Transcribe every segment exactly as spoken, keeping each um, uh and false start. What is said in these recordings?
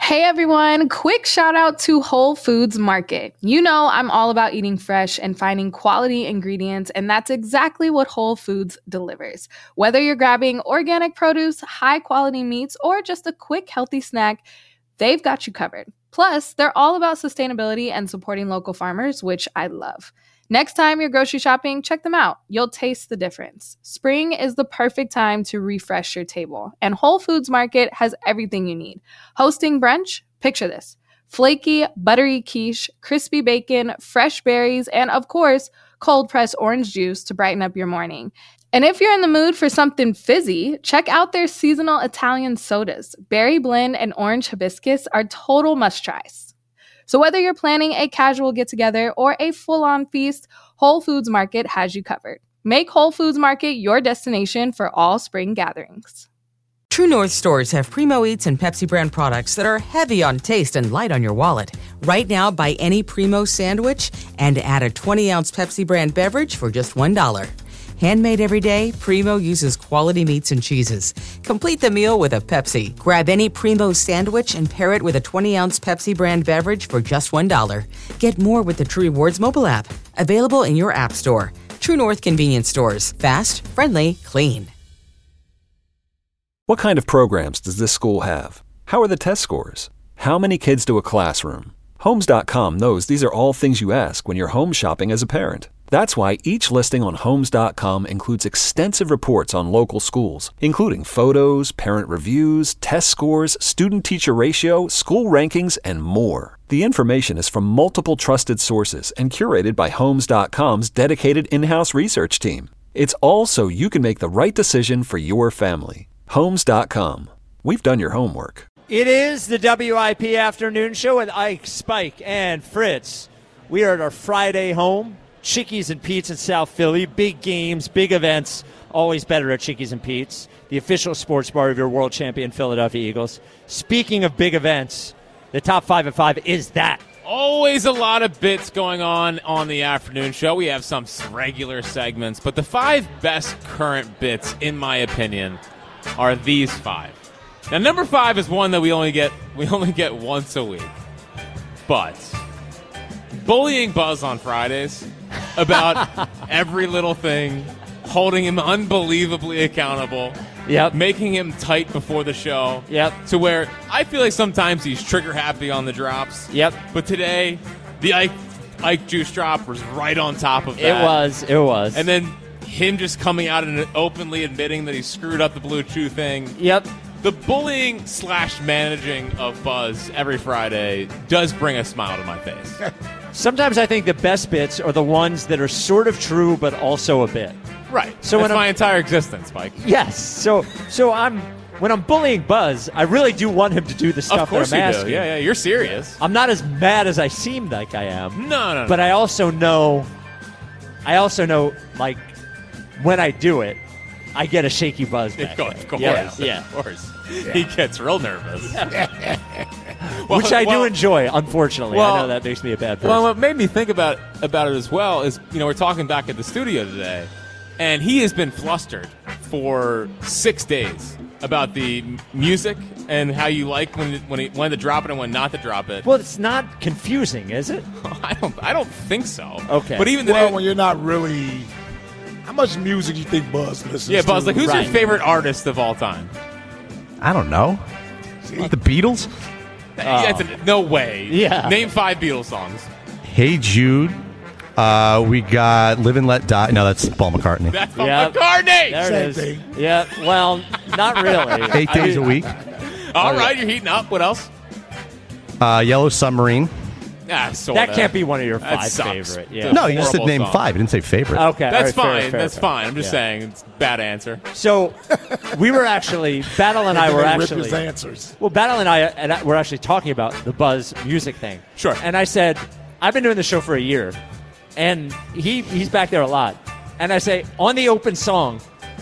Hey everyone, quick shout out to Whole Foods Market. You know I'm all about eating fresh and finding quality ingredients, and that's exactly what Whole Foods delivers. Whether you're grabbing organic produce, high quality meats, or just a quick healthy snack, they've got you covered. Plus, they're all about sustainability and supporting local farmers, which I love. Next time you're grocery shopping, check them out. You'll taste the difference. Spring is the perfect time to refresh your table, and Whole Foods Market has everything you need. Hosting brunch? Picture this. Flaky, buttery quiche, crispy bacon, fresh berries, and of course, cold-pressed orange juice to brighten up your morning. And if you're in the mood for something fizzy, check out their seasonal Italian sodas. Berry blend and orange hibiscus are total must-tries. So whether you're planning a casual get-together or a full-on feast, Whole Foods Market has you covered. Make Whole Foods Market your destination for all spring gatherings. True North stores have Primo Eats and Pepsi brand products that are heavy on taste and light on your wallet. Right now, buy any Primo sandwich and add a twenty-ounce Pepsi brand beverage for just one dollar. Handmade every day, Primo uses quality meats and cheeses. Complete the meal with a Pepsi. Grab any Primo sandwich and pair it with a twenty-ounce Pepsi brand beverage for just one dollar. Get more with the True Rewards mobile app. Available in your app store. True North convenience stores. Fast, friendly, clean. What kind of programs does this school have? How are the test scores? How many kids do a classroom? Homes dot com knows these are all things you ask when you're home shopping as a parent. That's why each listing on Homes dot com includes extensive reports on local schools, including photos, parent reviews, test scores, student-teacher ratio, school rankings, and more. The information is from multiple trusted sources and curated by Homes dot com's dedicated in-house research team. It's all so you can make the right decision for your family. Homes dot com. We've done your homework. It is the W I P Afternoon Show with Ike, Spike, and Fritz. We are at our Friday home. Chickies and Pete's in South Philly. Big games, big events. Always better at Chickies and Pete's, the official sports bar of your world champion Philadelphia Eagles. Speaking of big events, the top five at five is that. Always a lot of bits going on on the afternoon show. We have some regular segments, but the five best current bits, in my opinion, are these five. Now, number five is one that we only get we only get once a week, but bullying Buzz on Fridays about every little thing, holding him unbelievably accountable, yep, making him tight before the show, yep, to where I feel like sometimes he's trigger happy on the drops, yep, but today the Ike Ike juice drop was right on top of that. It was, it was, and then him just coming out and openly admitting that he screwed up the Blue Chew thing. Yep. The bullying slash managing of Buzz every Friday does bring a smile to my face. Sometimes I think the best bits are the ones that are sort of true, but also a bit. Right. So that's when my I'm, entire existence, Mike. Yes. So so I'm when I'm bullying Buzz, I really do want him to do the stuff of course that I'm you asking. do. Yeah, yeah. You're serious. I'm not as mad as I seem like I am. No, no, no. But I also know, I also know, like, when I do it, I get a shaky Buzz back. Of course. Yeah. yeah. Of course. Yeah. He gets real nervous. well, Which I well, do enjoy, unfortunately. Well, I know that makes me a bad person. Well, what made me think about, about it as well is, you know, we're talking back at the studio today, and he has been flustered for six days about the m- music and how you like when when, it, when to drop it and when not to drop it. Well, it's not confusing, is it? I don't I don't think so. Okay. But even well, today, when you're not really... How much music do you think Buzz listens yeah, Buzz, to? like, who's Right. your favorite artist of all time? I don't know. The Beatles? Uh, yeah, it's a, no way. Yeah. Name five Beatles songs. Hey Jude. Uh, we got Live and Let Die. No, that's Paul McCartney. That's Paul Yep. McCartney. There Same it is. thing. Yeah, well, not really. Eight days a week. All right, you're heating up. What else? Uh, Yellow Submarine. Ah, sorta. That can't be one of your That five sucks. favorite. Yeah. Dude. No, you just said Horrible name song. five. You didn't say favorite. Okay. all That's right, fair, fine. fair, That's fair. fine. I'm just Yeah. saying it's a bad answer. So we were actually, Battle and I were Rip actually, his answers. well, Battle and I, and I were actually talking about the Buzz music thing. Sure. And I said, I've been doing the show for a year, and he he's back there a lot. And I say, on the open song,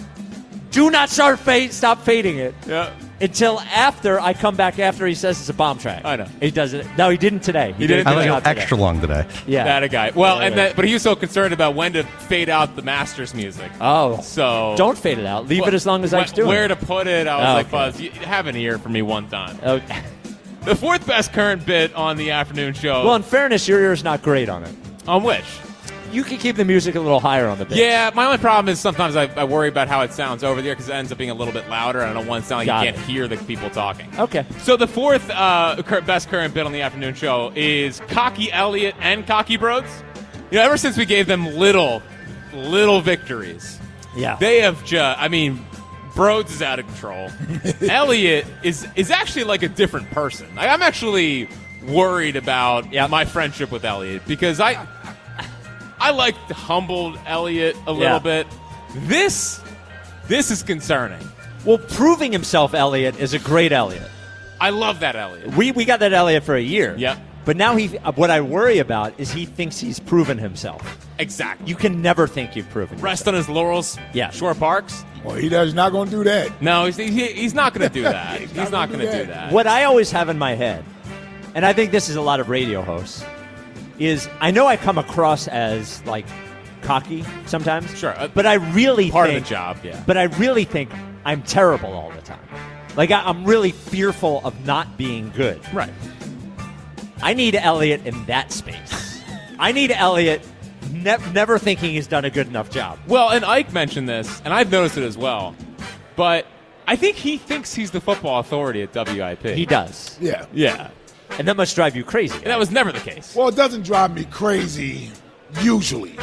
do not start fade, stop fading it. Yeah. Until after I come back after he says it's a bomb track. I know. He does it. No, he didn't today. He didn't I today. like not it today. extra long today. Yeah. That a guy. Well, Yeah, and yeah. that, but he was so concerned about when to fade out the Masters music. Oh. So Don't fade it out. Leave Well, it as long as wh- Ike's doing Where it. to put it? I was Oh, like, okay. Buzz, you have an ear for me one time. Okay. The fourth best current bit on the afternoon show. Well, in fairness, your ear's not great on it. On which? You can keep the music a little higher on the pitch. Yeah, my only problem is sometimes I, I worry about how it sounds over there because it ends up being a little bit louder, and I don't want it to sound like Got you can't it. hear the people talking. Okay. So the fourth uh, cur- best current bit on the afternoon show is Cocky Elliott and Cocky Broads. You know, ever since we gave them little, little victories, Yeah. they have just, I mean, Broads is out of control. Elliott is is actually like a different person. I, I'm actually worried about Yep. my friendship with Elliott because I I like humbled Elliott a little Yeah. bit. This this is concerning. Well, proving himself, Elliott, is a great Elliott. I love that Elliott. We we got that Elliott for a year. Yep. But now he. What I worry about is he thinks he's proven himself. Exactly. You can never think you've proven Rest yourself. on his laurels. Yeah. Shore Parks. Well, he does not going to do that. No, he's, he, he's not going to do that. He's he's not not gonna going to do do that. that. What I always have in my head, and I think this is a lot of radio hosts, is I know I come across as like cocky sometimes. Sure, uh, but I really part think, of the job, yeah. But I really think I'm terrible all the time. Like I, I'm really fearful of not being good. Right. I need Elliott in that space. I need Elliott ne- never thinking he's done a good enough job. Well, and Ike mentioned this, and I've noticed it as well. But I think he thinks he's the football authority at W I P. He does. Yeah. Yeah. And that must drive you crazy. And that was never the case. Well, it doesn't drive me crazy usually.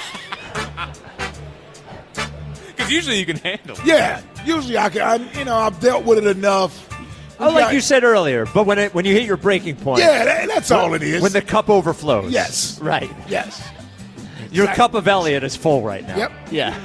Because usually you can handle it. Yeah. Usually I can, I, you know, I've dealt with it enough. Oh, like Yeah. you said earlier, but when it when you hit your breaking point. Yeah, that, that's all it is. When the cup overflows. Yes. Right. Yes. Your Exactly. cup of Elliott is full right now. Yep. Yeah.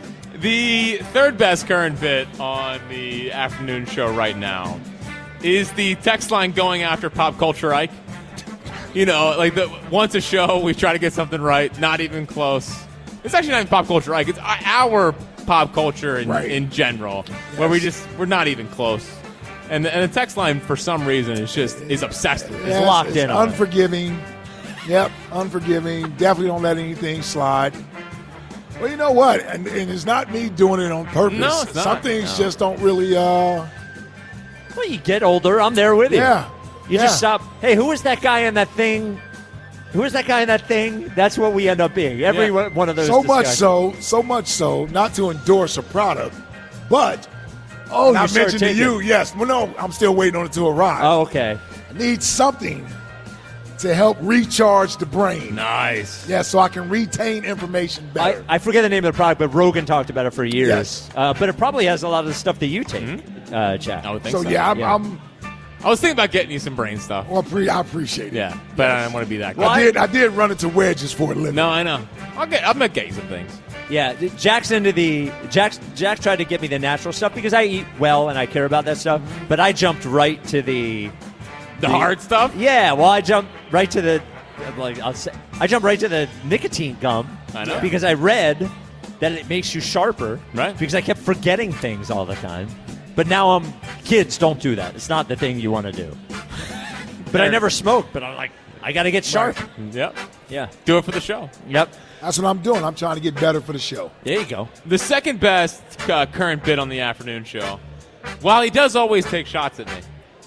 The third best current bit on the afternoon show right now is the text line going after Pop Culture Ike. You know, like the once a show we try to get something right, not even close. It's actually not even Pop Culture Ike. It's our pop culture in, Right. in general, where we just we're not even close. And the, and the text line for some reason is just is obsessed with it. It's locked it's in on it. Unforgiving. Yep, unforgiving. Definitely don't let anything slide. Well, you know what? And, and it's not me doing it on purpose. No, it's not. Some things No. just don't really. uh Well, you get older. I'm there with you. Yeah. You yeah. just stop. Hey, who is that guy in that thing? Who is that guy in that thing? That's what we end up being. Every Yeah. one one of those. So much discussions. so, so much so, not to endorse a product, but Oh, and I you started mentioned to taking- you, yes. Well, no, I'm still waiting on it to arrive. Oh, okay. I need something to help recharge the brain. Nice. Yeah, so I can retain information I, better. I forget the name of the product, but Rogan talked about it for years. Yes. Uh, but it probably has a lot of the stuff that you take, Mm-hmm. uh, Jack. I would think so so. yeah, I'm, Yeah. I'm I was thinking about getting you some brain stuff. well, pre- I appreciate it. Yeah, but I don't want to be that guy. Well, I did. I did run into wedges for a living. No, I know. I'll get. I'm gonna get you some things. Yeah, Jack's into the Jack's Jack tried to get me the natural stuff because I eat well and I care about that stuff. But I jumped right to the The hard stuff. yeah. Well, I jumped right to the like I'll say I jumped right to the nicotine gum. I know. because I read that it makes you sharper. Right. Because I kept forgetting things all the time. But now I'm kids don't do that. It's not the thing you want to do. But I Fair. never smoked. But I'm like I got to get sharp. Yep. Yeah. Do it for the show. Yep. That's what I'm doing. I'm trying to get better for the show. There you go. The second best uh, current bit on the afternoon show, while he does always take shots at me,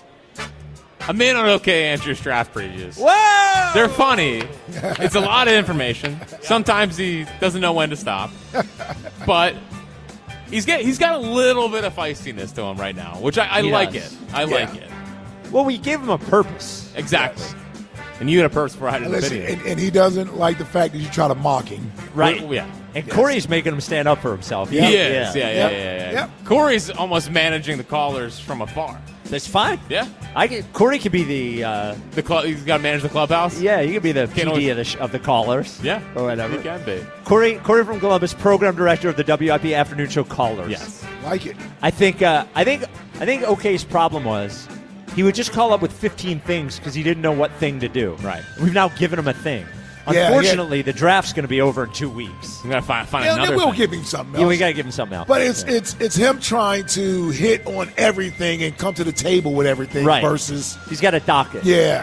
a man on OK Andrews draft previews. Whoa! They're funny. It's a lot of information. Sometimes he doesn't know when to stop. But he's get, he's got a little bit of feistiness to him right now, which I, I He like does. it. I like Yeah. it. Well, we gave him a purpose. Exactly. And you had a purse for hiding the Listen, video. and, and he doesn't like the fact that you try to mock him. Right. Well, yeah. And Corey's making him stand up for himself. He Yeah. is. Yeah, yeah, Yep. yeah, yeah. Yep. Corey's almost managing the callers from afar. That's fine. Yeah. I can, Corey could be the uh, The cl- he's got to manage the clubhouse. yeah. You could be the P Can't D always- of the sh- of the callers. Yeah. Or whatever. He can be. Corey Corey from Columbus, program director of the W I P Afternoon Show Callers. Yes. Like it. I think uh, I think I think OK's problem was he would just call up with fifteen things because he didn't know what thing to do. Right. We've now given him a thing. Yeah, Unfortunately, the draft's going to be over in two weeks. We got to find, find Yeah, another then we'll thing. give him something else. Yeah, we got to give him something else. But it's Yeah. it's it's him trying to hit on everything and come to the table with everything Right. versus He's got a docket. yeah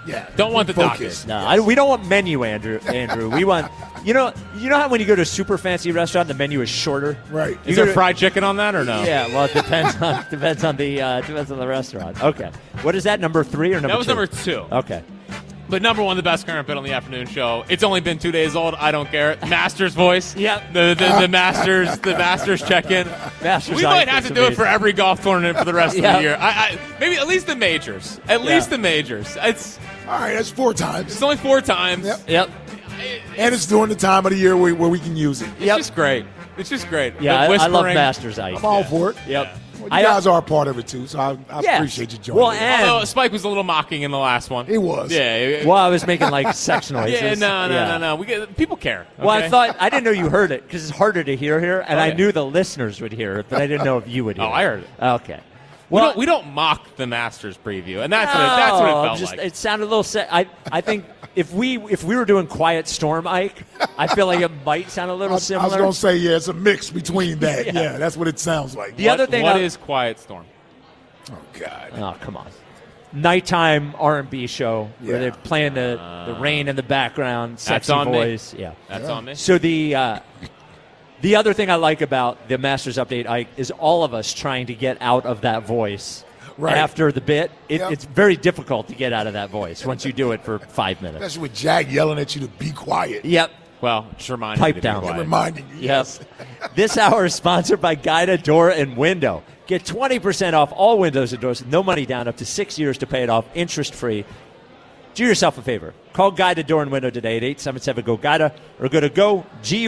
Yeah. Don't want the focus. docket. No, I, we don't want menu, Andrew. Andrew, we want you know you know how when you go to a super fancy restaurant, the menu is shorter. Right. Is You there go to- fried chicken on that or no? Yeah, well, it depends on depends on the uh, depends on the restaurant. Okay, what is that? Number three or number That was two? number two. Okay. But number one, the best current bit on the afternoon show. It's only been two days old. I don't care. Masters voice. Yep. The the, the Masters the Masters check in. Masters We might Ike have is to do it for amazing. every golf tournament for the rest of Yep. the year. I, I, maybe at least the majors. At Yeah. least the majors. It's All right, that's four times. it's only four times. Yep. Yep. It- And it's during the time of the year where, where we can use it. It's Yep. just great. It's just great. Yeah, The I, I love whispering. Masters Ike. I'm all for it. Yep. Well, you I- guys are a part of it, too, so I, I Yeah. appreciate you joining Well, me. and Although Spike was a little mocking in the last one. He was. Yeah. it- well, I was making like sex noises. yeah. No. No. Yeah. No. No. We get people care. Well, I okay? thought I didn't know you heard it because it's harder to hear here, and Oh, I yeah. knew the listeners would hear it, but I didn't know if you would hear Oh, it. I heard it. Okay. We Well, don't we don't mock the Masters preview, and that's what it, that's what it no, felt just, like. It sounded a little. Se- I I think if we if we were doing Quiet Storm, Ike, I feel like it might sound a I, little was- I similar. was going to say, yeah, it's a mix between that. Yeah. yeah. that's what it sounds like. The What- other thing what I- is Quiet Storm? Oh, God. Oh, come on. Nighttime R and B show where Yeah. they're playing the, the rain in the background, sexy on me. voice. Yeah. That's on me. So the uh, the other thing I like about the Masters Update, Ike, is all of us trying to get out of that voice Right. after the bit. It, Yep. It's very difficult to get out of that voice once you do it for five minutes. Especially with Jack yelling at you to be quiet. Yep. Well, just remind Pipe me to be down. quiet. Reminding you. Yes. This hour is sponsored by Guida Door and Window. Get twenty percent off all windows and doors, no money down, up to six years to pay it off, interest free. Do yourself a favor. Call Guida Door and Window today at eight seven seven, G O, GUIDA or go to go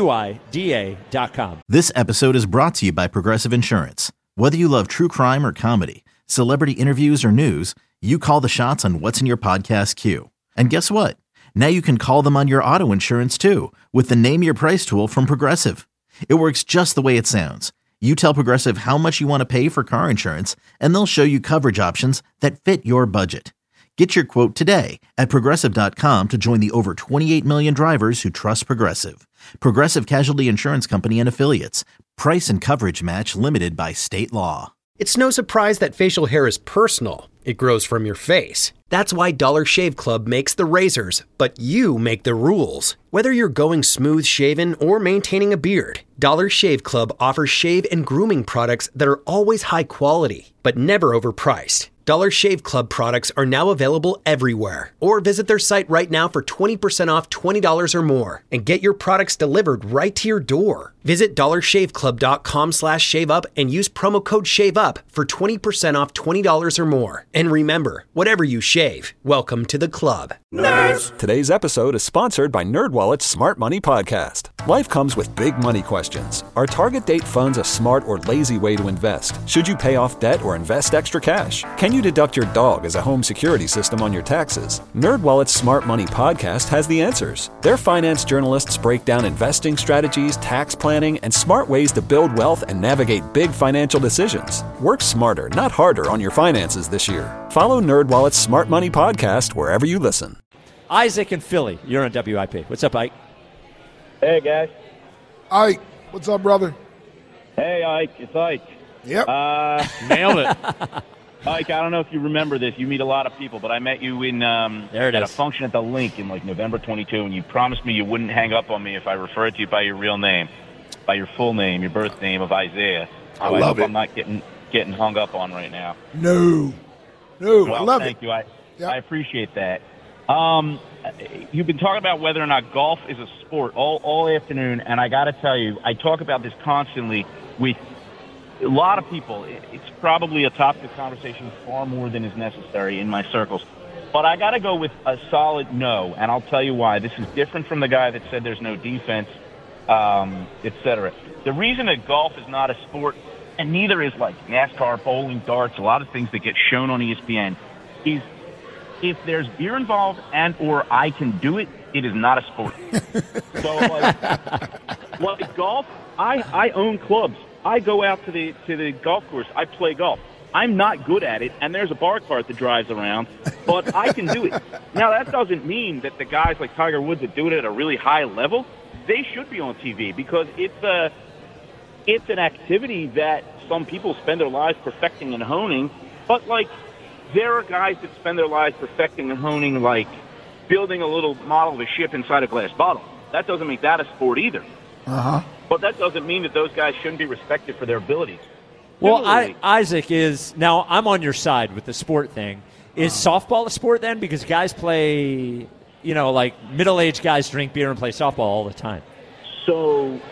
guida dot com. This episode is brought to you by Progressive Insurance. Whether you love true crime or comedy, celebrity interviews or news, you call the shots on what's in your podcast queue. And guess what? Now you can call them on your auto insurance too with the Name Your Price tool from Progressive. It works just the way it sounds. You tell Progressive how much you want to pay for car insurance, and they'll show you coverage options that fit your budget. Get your quote today at Progressive dot com to join the over twenty-eight million drivers who trust Progressive. Progressive Casualty Insurance Company and Affiliates. Price and coverage match limited by state law. It's no surprise that facial hair is personal. It grows from your face. That's why Dollar Shave Club makes the razors, but you make the rules. Whether you're going smooth shaven or maintaining a beard, Dollar Shave Club offers shave and grooming products that are always high quality, but never overpriced. Dollar Shave Club products are now available everywhere. Or visit their site right now for twenty percent off twenty dollars or more and get your products delivered right to your door. Visit dollar shave club dot com slash shave up and use promo code SHAVEUP for twenty percent off twenty dollars or more. And remember, whatever you shave, welcome to the club. Today's episode is sponsored by NerdWallet's Smart Money Podcast. Life comes with big money questions. Are target date funds a smart or lazy way to invest? Should you pay off debt or invest extra cash? Can you deduct your dog as a home security system on your taxes? NerdWallet's Smart Money Podcast has the answers. Their finance journalists break down investing strategies, tax planning, and smart ways to build wealth and navigate big financial decisions. Work smarter, not harder on your finances this year. Follow NerdWallet's Smart Money Podcast wherever you listen. Isaac and Philly, you're on W I P. What's up, Ike? Hey, guys. Ike, what's up, brother? Hey, Ike. It's Ike. Yep. Uh, Nailed it. Ike, I don't know if you remember this. You meet a lot of people, but I met you in um, There it at is. a function at the Link in like November twenty-two, and you promised me you wouldn't hang up on me if I referred to you by your real name, by your full name, your birth name of Isaiah. So I I love hope it. I'm not getting getting hung up on right now. No. No, Well, I love thank it. you. I, Yep. I appreciate that. Um, you've been talking about whether or not golf is a sport all, all afternoon, and I got to tell you, I talk about this constantly with a lot of people. It- It's probably a topic of conversation far more than is necessary in my circles. But I got to go with a solid no, and I'll tell you why. This is different from the guy that said there's no defense, um, et cetera. The reason that golf is not a sport, and neither is like NASCAR, bowling, darts, a lot of things that get shown on E S P N, is if there's beer involved and or I can do it, it is not a sport. So like, like golf, I, I own clubs. I go out to the to the golf course. I play golf. I'm not good at it, and there's a bar cart that drives around, but I can do it. Now, that doesn't mean that the guys like Tiger Woods that do it at a really high level, they should be on T V because it's a, it's an activity that some people spend their lives perfecting and honing. But, like, there are guys that spend their lives perfecting and honing, like building a little model of a ship inside a glass bottle. That doesn't make that a sport either. Uh-huh. But that doesn't mean that those guys shouldn't be respected for their abilities. Well, I, Isaac is now. I'm on your side with the sport thing. Is softball a sport then? Because guys play, you know, like middle-aged guys drink beer and play softball all the time. So,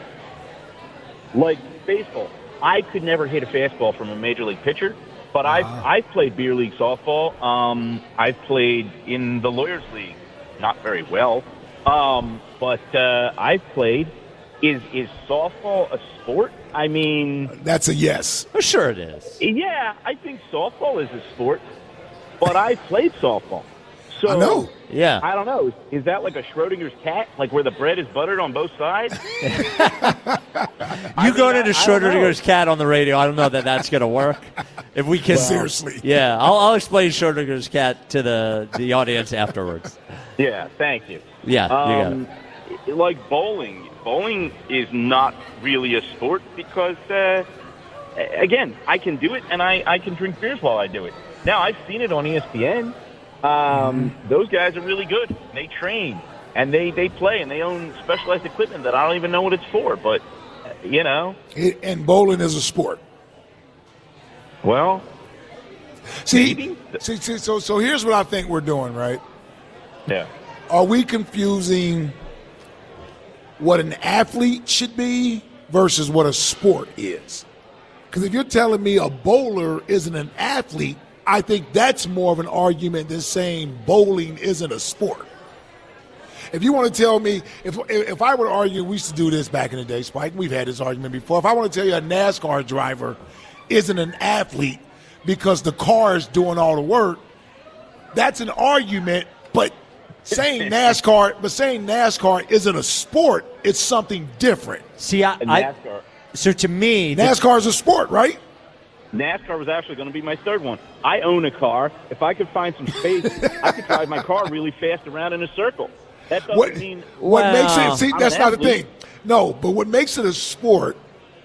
like baseball, I could never hit a fastball from a major league pitcher, but uh-huh. I've I've played beer league softball. Um, I've played in the Lawyers League, not very well, um, but uh, I've played. Is is softball a sport? I mean, that's a yes. Oh, sure it is. Yeah, I think softball is a sport, but I played softball. So I know. Yeah. I don't know. Is that like a Schrodinger's cat, like where the bread is buttered on both sides? You I going mean, into Schrodinger's cat on the radio? I don't know that that's going to work. If we can, well, seriously. Yeah, I'll, I'll explain Schrodinger's cat to the the audience afterwards. Yeah. Thank you. Yeah. You um, got it. Like bowling. Bowling is not really a sport because, uh, again, I can do it and I, I can drink beers while I do it. Now, I've seen it on E S P N. Um, those guys are really good. They train and they, they play and they own specialized equipment that I don't even know what it's for. But, you know. It, and bowling is a sport. Well, see, maybe. see, see, so, so here's what I think we're doing, right? Yeah. Are we confusing what an athlete should be versus what a sport is? Because if you're telling me a bowler isn't an athlete, I think that's more of an argument than saying bowling isn't a sport. If you want to tell me, if if I were to argue, we used to do this back in the day, Spike, we've had this argument before. If I want to tell you a NASCAR driver isn't an athlete because the car is doing all the work, that's an argument, but saying NASCAR, but saying NASCAR isn't a sport, it's something different. See, I, I so to me, NASCAR is a sport, right? NASCAR was actually going to be my third one. I own a car. If I could find some space, I could drive my car really fast around in a circle. That doesn't what, mean what well, makes it. See, I'm that's not athlete. the thing. No, but what makes it a sport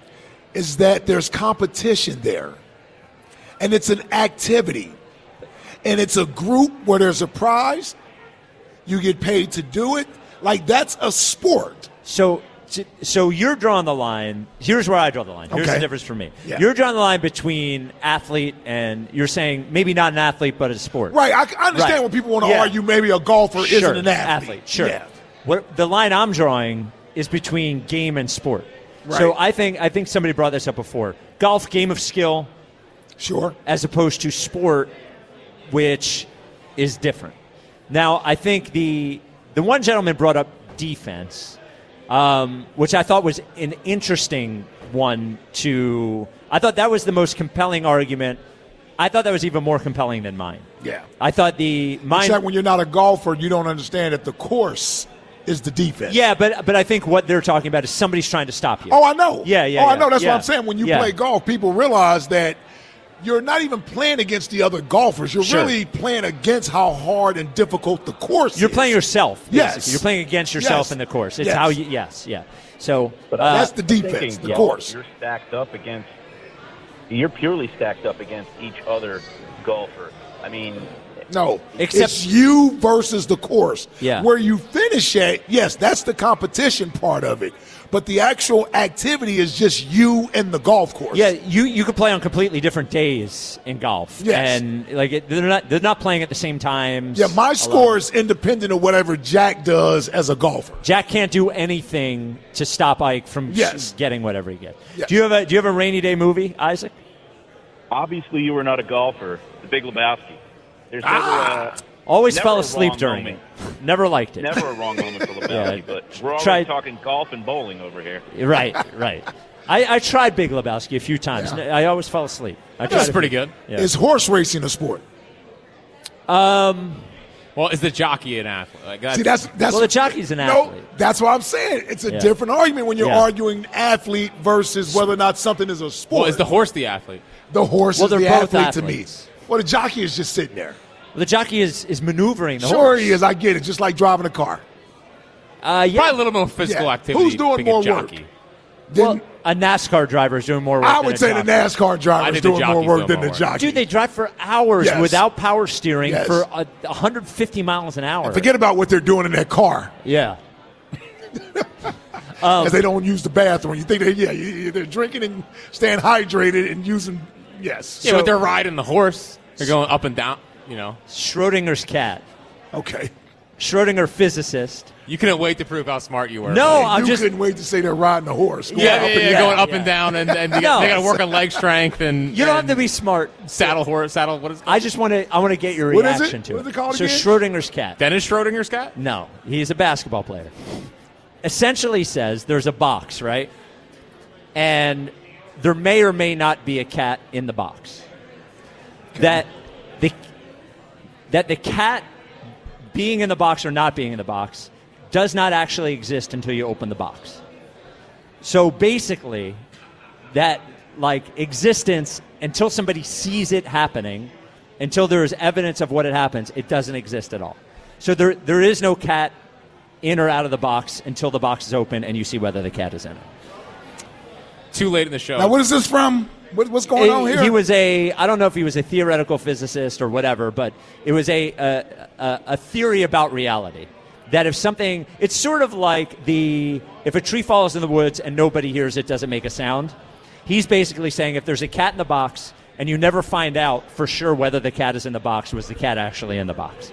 is that there's competition there, and it's an activity, and it's a group where there's a prize. You get paid to do it. Like, that's a sport. So so you're drawing the line. Here's where I draw the line. Here's okay. the difference for me. Yeah. You're drawing the line between athlete and you're saying maybe not an athlete, but a sport. Right. I, I understand right. when people want to yeah. argue maybe a golfer sure. isn't an athlete. athlete. Sure. Yeah. What, the line I'm drawing is between game and sport. Right. So I think I think somebody brought this up before. Golf, game of skill. Sure. As opposed to sport, which is different. Now, I think the the one gentleman brought up defense, um, which I thought was an interesting one to – I thought that was the most compelling argument. I thought that was even more compelling than mine. Yeah. I thought the – mine. Except when you're not a golfer, you don't understand that the course is the defense. Yeah, but but I think what they're talking about is somebody's trying to stop you. Oh, I know. Yeah, yeah, Oh, I yeah, know. That's yeah. what I'm saying. When you yeah. play golf, people realize that you're not even playing against the other golfers. You're sure. really playing against how hard and difficult the course You're is. playing yourself. Basically. Yes. You're playing against yourself yes. in the course. It's yes. how you – yes, yeah. So but uh, that's the defense, thinking, the yeah, course. You're stacked up against – you're purely stacked up against each other golfer. I mean – No, Except, it's you versus the course. Yeah. Where you finish at, yes, that's the competition part of it. But the actual activity is just you and the golf course. Yeah, you, you could play on completely different days in golf. Yes. And like it, they're not they're not playing at the same times. Yeah, my score is independent of whatever Jack does as a golfer. Jack can't do anything to stop Ike from yes. getting whatever he gets. Yes. Do you have a do you have a rainy day movie, Isaac? Obviously, you were not a golfer. The Big Lebowski. There's never Ah. a, Always never fell a asleep wrong during moment. it. Never liked it. Never a wrong moment for Lebowski, Yeah. but we're always Tried- talking golf and bowling over here. Right, right. I, I tried Big Lebowski a few times. Yeah. I always fell asleep. I That's tried pretty a few- good. Yeah. Is horse racing a sport? Um. Well, is the jockey an athlete? Like that's, See, that's that's Well, the jockey's an no, athlete. that's what I'm saying. It's a Yeah. different argument when you're Yeah. arguing athlete versus whether or not something is a sport. well, is the horse the athlete? the horse Well, is the they're both athlete athletes. to me. Well, the jockey is just sitting there. The jockey is, is maneuvering the Sure horse. he is. I get it. Just like driving a car. Uh, yeah. Probably a little more physical Yeah. activity. Who's doing being a more jockey. work? Then Well, A NASCAR driver is doing more work I than would a say jockey. the NASCAR driver is doing more work than the jockey. Dude, they drive for hours Yes. without power steering Yes. for uh, one hundred fifty miles an hour. And forget about what they're doing in that car. Yeah. um, As they don't use the bathroom. You think they, yeah, you- they're drinking and staying hydrated and using, yes. Yeah, So- but they're riding the horse. They're going up and down, you know. Schrodinger's cat. Okay. Schrodinger physicist. You couldn't wait to prove how smart you were. No, right? I'm you just couldn't wait to say they're riding the horse. Going Yeah, up yeah, and yeah, down. going up yeah. and down, and, and they, No. got, they got to work on leg strength and You don't have and to be smart. saddle horse, saddle. What is it? I just want to. I want to get your What is reaction it? to What is it called So again? Schrodinger's cat. Dennis Schrodinger's cat? No, he's a basketball player. Essentially says there's a box, right? And there may or may not be a cat in the box. That the that the cat being in the box or not being in the box does not actually exist until you open the box. So basically, that like existence until somebody sees it happening, until there is evidence of what it happens, it doesn't exist at all. So there there is no cat in or out of the box until the box is open and you see whether the cat is in it. Too late in the show. Now, what is this from? What, what's going on here? He was a, I don't know if he was a theoretical physicist or whatever, but it was a a, a, a theory about reality. That if something, it's sort of like the, if a tree falls in the woods and nobody hears it, doesn't make a sound. He's basically saying if there's a cat in the box and you never find out for sure whether the cat is in the box, was the cat actually in the box?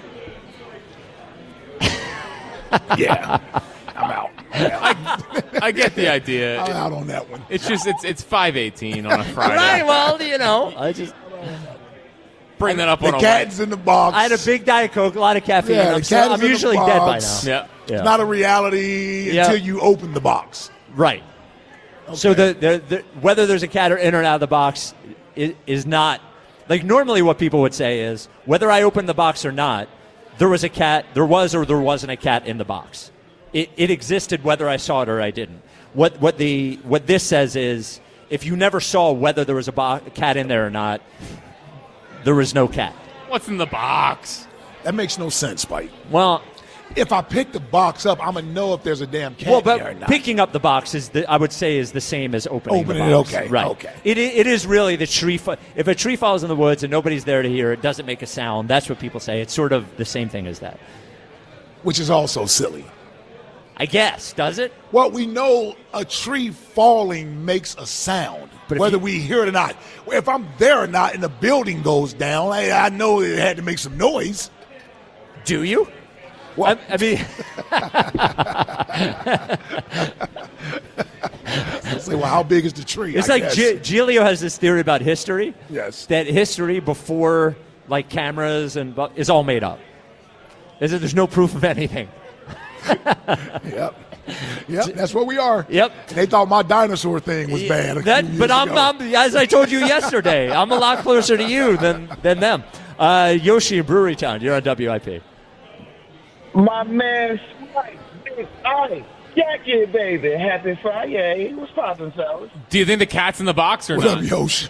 Yeah. I'm out. I, I get the idea. I'm out on that one. It's just it's it's five eighteen on a Friday. Right, well, you know, I just Bring that up The on a cat's in the box. I had a big Diet Coke, a lot of caffeine. Yeah, the I'm, cat so, is I'm in the usually dead by box. now. Yeah. Yeah. It's not a reality Yeah. until you open the box. Right. So the, the, the whether there's a cat or in or out of the box is, is not like normally what people would say is whether I opened the box or not, there was a cat, there was or there wasn't a cat in the box. It, it existed whether I saw it or I didn't. What what the what this says is if you never saw whether there was a, bo- a cat in there or not, there was no cat. What's in the box? That makes no sense, Spike. Well, If I pick the box up, I'm going to know if there's a damn cat well, in there or but not. picking up the box is, the, I would say, is the same as opening, Opening the it, box. okay, right? okay. It, i- it is really the tree. Fa- if a tree falls in the woods and nobody's there to hear it, doesn't make a sound. That's what people say. It's sort of the same thing as that. Which is also silly. I guess, does it? Well, we know a tree falling makes a sound, But if whether you- we hear it or not. Well, if I'm there or not and the building goes down, I, I know it had to make some noise. Do you? Well, I, I mean, say, well, how big is the tree? it's I like guess. Gi- Giulio has this theory about history. Yes. That history before like cameras and bu- is all made up. Is that there's no proof of anything. Yep. Yep, that's what we are. Yep. And they thought my dinosaur thing was bad. A That, few but years I'm, ago. I'm, as I told you yesterday, I'm a lot closer to you than than them. Uh, Yoshi in Brewery Town, you're on W I P. My man, Spike, Big Ike, Jackie, baby. Happy Friday. What's poppin', fellas? Do you think the cat's in the box or What not? up, Yosh?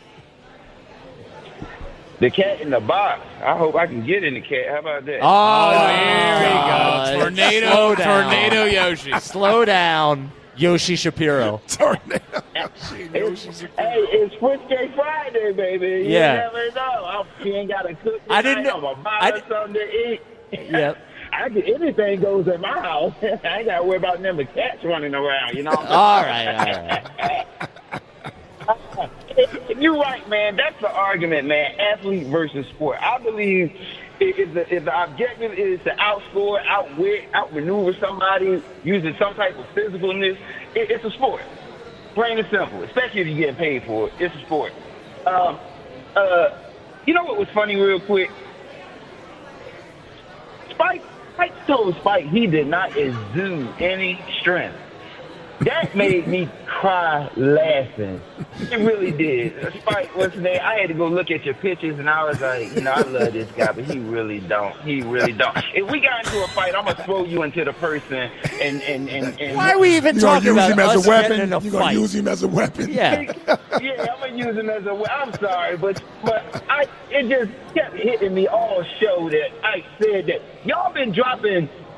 The cat in the box. I hope I can get in the cat. How about that? Oh, there we God. go. Tornado, Slow down. tornado Yoshi. Slow down, Yoshi Shapiro. Tornado. It's, hey, it's Frisky Friday, baby. You Yeah. never know. I'm, you ain't got to cook I didn't tonight. know- I'm going to buy I her di- something to eat. Yep. I can, anything goes in my house. I ain't got to worry about them cats running around, you know? All right, all right. You're right, man. That's the argument, man. Athlete versus sport. I believe if if the, if the objective is to outscore, outwit, outmaneuver somebody using some type of physicalness, it, it's a sport. Plain and simple. Especially if you're getting paid for it. It's a sport. Um, uh, you know what was funny real quick? Spike, Spike told Spike he did not exude any strength. That made me cry laughing. It really did. Spike, what's his name? I had to go look at your pictures, and I was like, you know, I love this guy, but he really don't. He really don't. If we got into a fight, I'm going to throw you into the person. And, and, and, and Why are we even You're talking going to use about him as us a weapon? getting in a You're going fight? to use him as a weapon? Yeah. Yeah, I'm gonna use him as a. I'm sorry, but but I it just kept hitting me all show that I said that y'all been dropping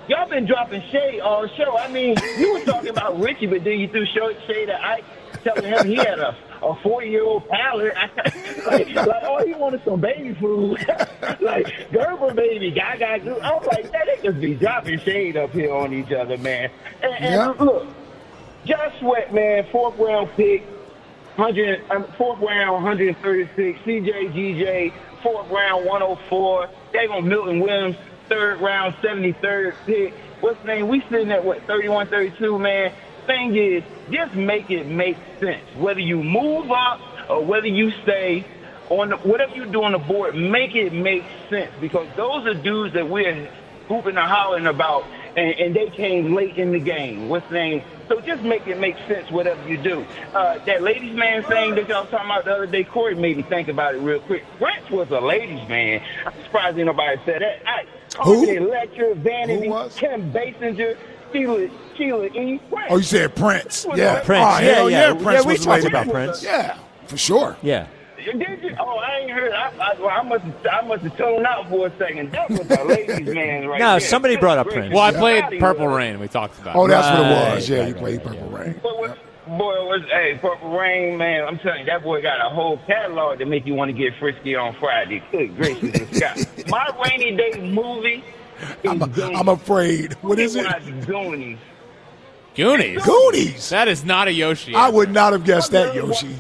y'all been dropping shade all show. I mean, you were talking about Richie, but then you threw shade at Ike, telling him he had a, a four-year-old palate. like, like, all he wanted some baby food. like, Gerber baby, Gaga. I was like, that they just be dropping shade up here on each other, man. And, and Yeah. look, Josh Sweat, man, fourth round pick, one hundred, um, fourth round, one thirty-six. C J G J, fourth round, one oh four. Dagon Milton Williams, third round, seventy-third pick. What's the name? We sitting at, what, thirty-one, thirty-two, man? Thing is, just make it make sense. Whether you move up or whether you stay on the, whatever you do on the board, make it make sense, because those are dudes that we're hooping and hollering about, and, and they came late in the game. What's the name? So just make it make sense, whatever you do. Uh, that ladies' man thing that y'all was talking about the other day, Corey made me think about it real quick. Prince was a ladies' man. I'm surprised ain't nobody said that. I, Who? Carmen Electra, Vanity, Who was? Kim Basinger, Sheila, Sheila E. Prince. Oh, you said Prince. Yeah. Prince. Oh, Yeah, hell yeah. Prince Yeah, we was a talked lady. about Prince. Yeah, for sure. Yeah. Did you? Oh, I ain't heard. I, I, well, I must. I must have tuned out for a second. That was a ladies' man right No, there. somebody brought up Great. Prince. Well, I Yeah. played Purple Rain. We talked about. Oh, it. that's what it Right, was. Yeah, right, you right, played right, Purple yeah. Rain. Boy, what- boy, it was hey, Purple Rain, man. I'm telling you, that boy got a whole catalog to make you want to get frisky on Friday. Good gracious of Scott. My rainy day movie is I'm, Goonies. I'm afraid. What is it? Watch Goonies. Goonies. Goonies. That is not a Yoshi. I would not have guessed that, Yoshi.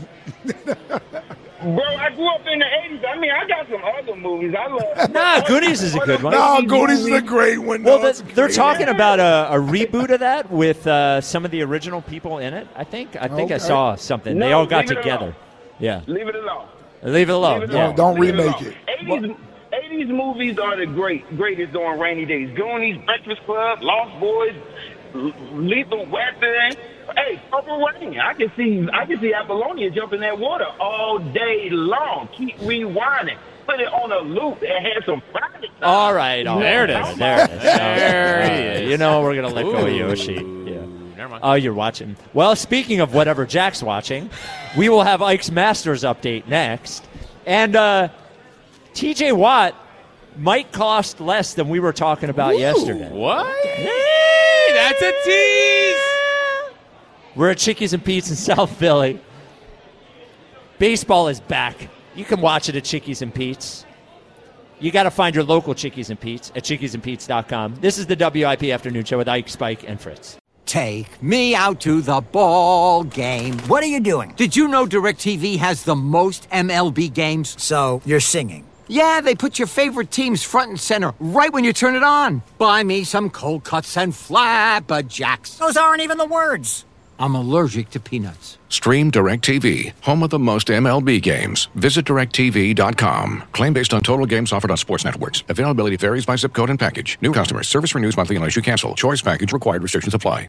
Bro, I grew up in the eighties. I mean, I got some other movies. I love. Nah, Goonies is a good one. No, Goonies is a great one. Well, No, it's the, a they're great talking one. about a, a reboot of that with uh, some of the original people in it. I think. I think I Okay. saw something. they No, all got leave it together. alone. Yeah. Leave it alone. Leave it alone. Leave it yeah. alone. Don't Leave remake alone. it. eighties, eighties movies are the great, greatest on rainy days. Goonies, Breakfast Club, Lost Boys, L- Lethal Weapon. Hey, Purple Rain. I can see, I can see Apollonia jump in that water all day long. Keep rewinding. Put it on a loop and have some practice time. All right. All There right. it is. There it is. There All he right. is. You know we're gonna let go of Ooh. Yoshi. Yeah. Never mind. Oh, you're watching. Well, speaking of whatever Jack's watching, we will have Ike's Masters update next, and uh, T J Watt might cost less than we were talking about Ooh. yesterday. What? Hey, that's a tease. We're at Chickies and Pete's in South Philly. Baseball is back. You can watch it at Chickies and Pete's. You got to find your local Chickies and Pete's at chickies and pete's dot com. This is the W I P Afternoon Show with Ike, Spike, and Fritz. Take me out to the ball game. What are you doing? Did you know DirecTV has the most M L B games? So, you're singing. Yeah, they put your favorite teams front and center right when you turn it on. Buy me some cold cuts and flapjacks. Those aren't even the words. I'm allergic to peanuts. Stream DirecTV, home of the most M L B games. Visit direct t v dot com. Claim based on total games offered on sports networks. Availability varies by zip code and package. New customers. Service renews monthly unless you cancel. Choice package required. Restrictions apply.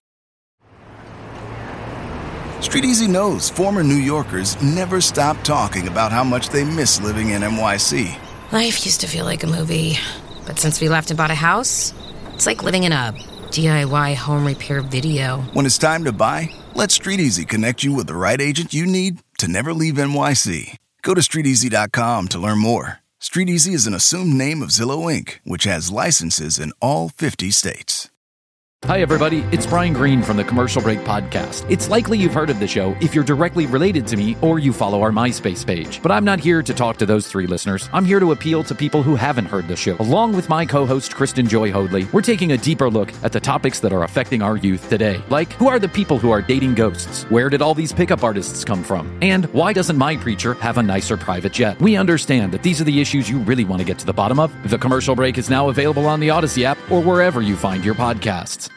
StreetEasy knows former New Yorkers never stop talking about how much they miss living in N Y C. Life used to feel like a movie, but since we left and bought a house, it's like living in a D I Y home repair video. When it's time to buy, let StreetEasy connect you with the right agent you need to never leave N Y C. Go to street easy dot com to learn more. StreetEasy is an assumed name of Zillow Incorporated, which has licenses in all fifty states. Hi, everybody. It's Brian Green from the Commercial Break Podcast. It's likely you've heard of the show if you're directly related to me or you follow our MySpace page. But I'm not here to talk to those three listeners. I'm here to appeal to people who haven't heard the show. Along with my co-host, Kristen Joy Hoadley, we're taking a deeper look at the topics that are affecting our youth today. Like, who are the people who are dating ghosts? Where did all these pickup artists come from? And why doesn't my preacher have a nicer private jet? We understand that these are the issues you really want to get to the bottom of. The Commercial Break is now available on the Odyssey app or wherever you find your podcasts.